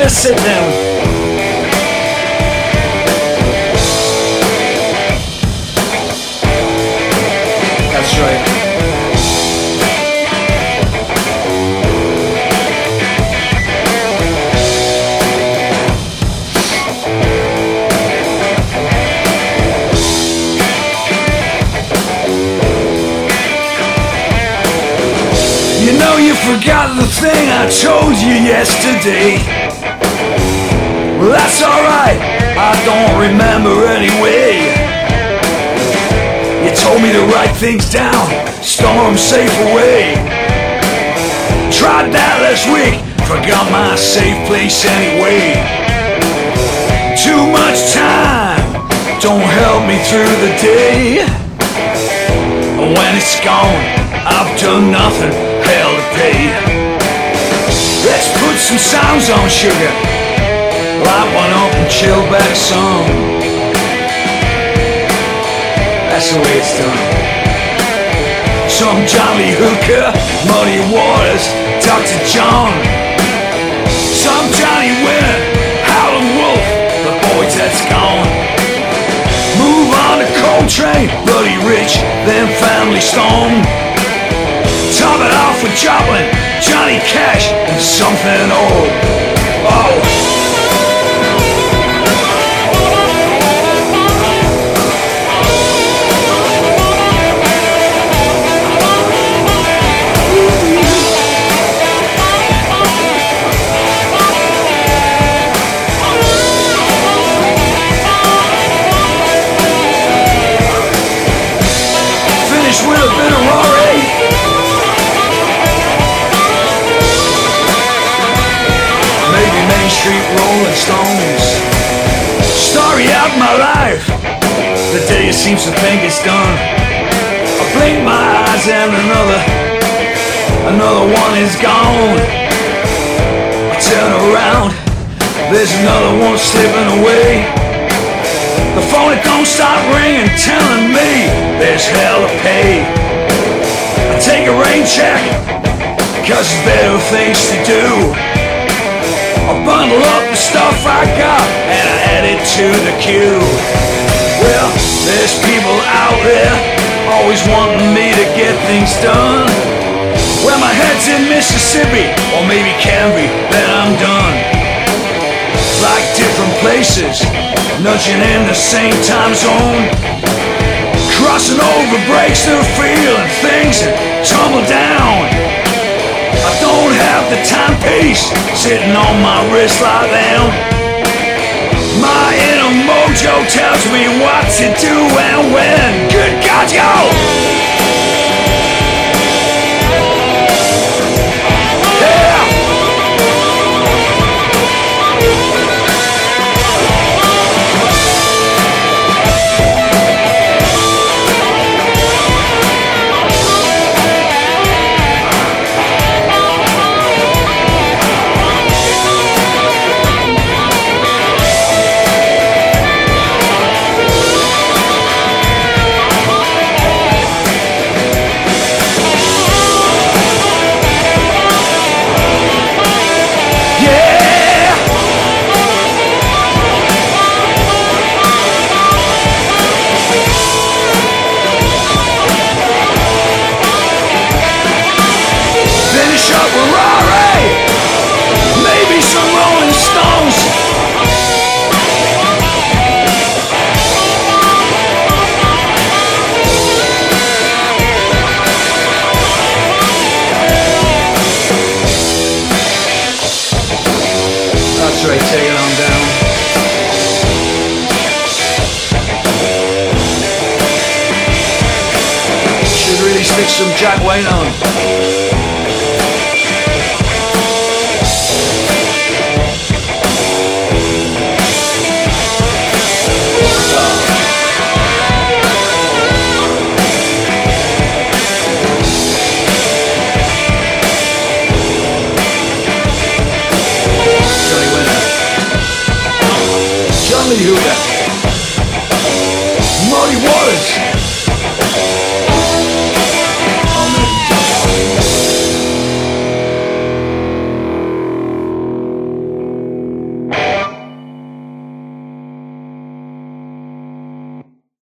let's sit down. That's right. You know you forgot the thing I told you yesterday. Well, that's alright, I don't remember anyway. You told me to write things down, store them safe away. Tried that last week, forgot my safe place anyway. Too much time, don't help me through the day. When it's gone, I've done nothing, hell to pay. Let's put some sounds on, sugar. Light one up and chill back some. That's the way it's done. Some Johnny Hooker, Muddy Waters, Dr. John. Some Johnny Winner, Howlin' Wolf, the boys that's gone. Move on to Coltrane, Buddy Rich, then Family Stone. Top it off with Joplin, Johnny Cash, and something old. Oh. Finish with a bit of Rory. Maybe Main Street Rolling Stones. Story out my life, the day it seems to think it's done. I blink my eyes and another one is gone. I turn around, there's another one slipping away. The phone it don't stop ringing, telling me there's hell to pay. I take a rain check, cause there's better things to do. I bundle up the stuff I got and I add it to the queue. Well, there's people out there always wanting me to get things done. Well, my head's in Mississippi or maybe Canby, then I'm done. Like different places, nudging in the same time zone. Crossing over breaks through feeling things that tumble down. I don't have the timepiece sitting on my wrist like them. My inner mojo tells me what to do and when. Good God, yo! Maybe some Rolling Stones. That's right, take it on down. Should really stick some Jack Wayne on.